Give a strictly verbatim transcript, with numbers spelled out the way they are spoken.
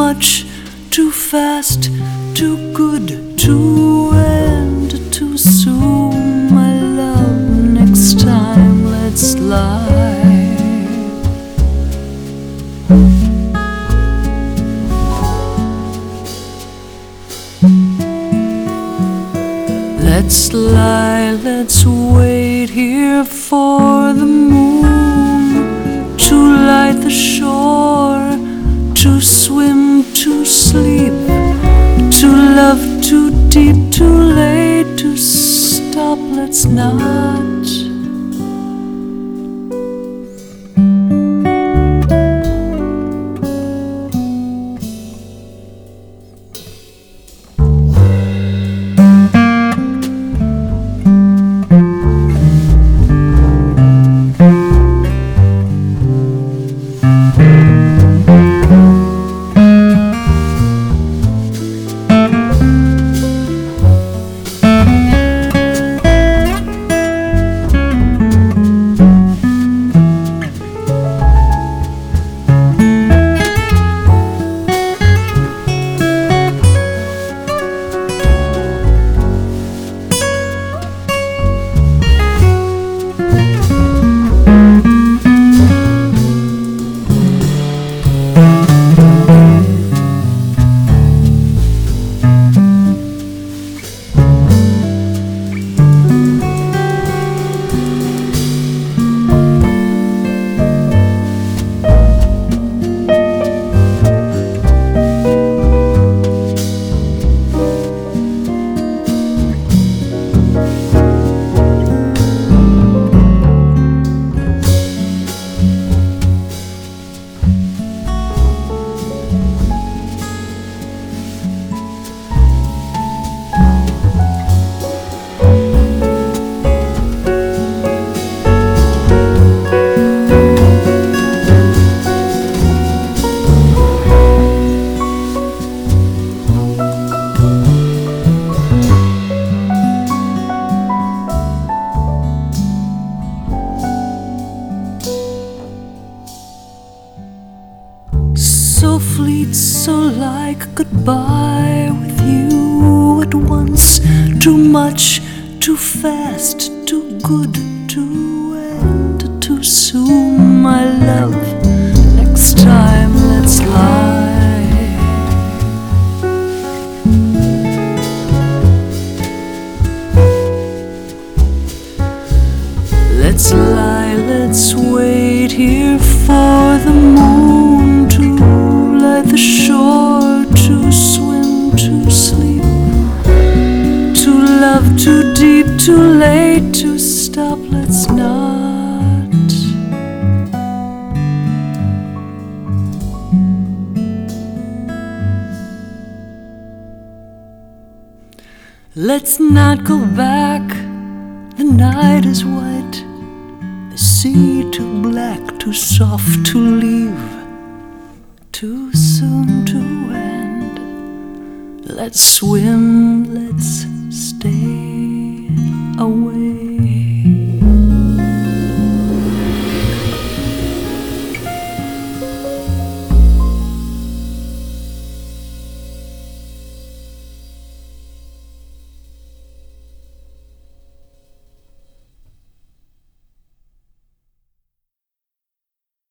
much, too fast, too good, too end, too soon, my love. Next time, let's lie. Let's lie, let's wait here for the moon to light the shore, to swim, to sleep, to love, too deep, too late to stop. Let's not. So fleet, so like goodbye with you at once. Too much, too fast, too good, too end, too soon, my love. Next time, let's lie. Let's lie, let's wait here for the moon to light the shore, to swim, to sleep, to love, too deep, too late to stop. Let's not. Let's not go back. The night is white, the sea too black, too soft to leave, too soon to end. Let's swim, let's stay away.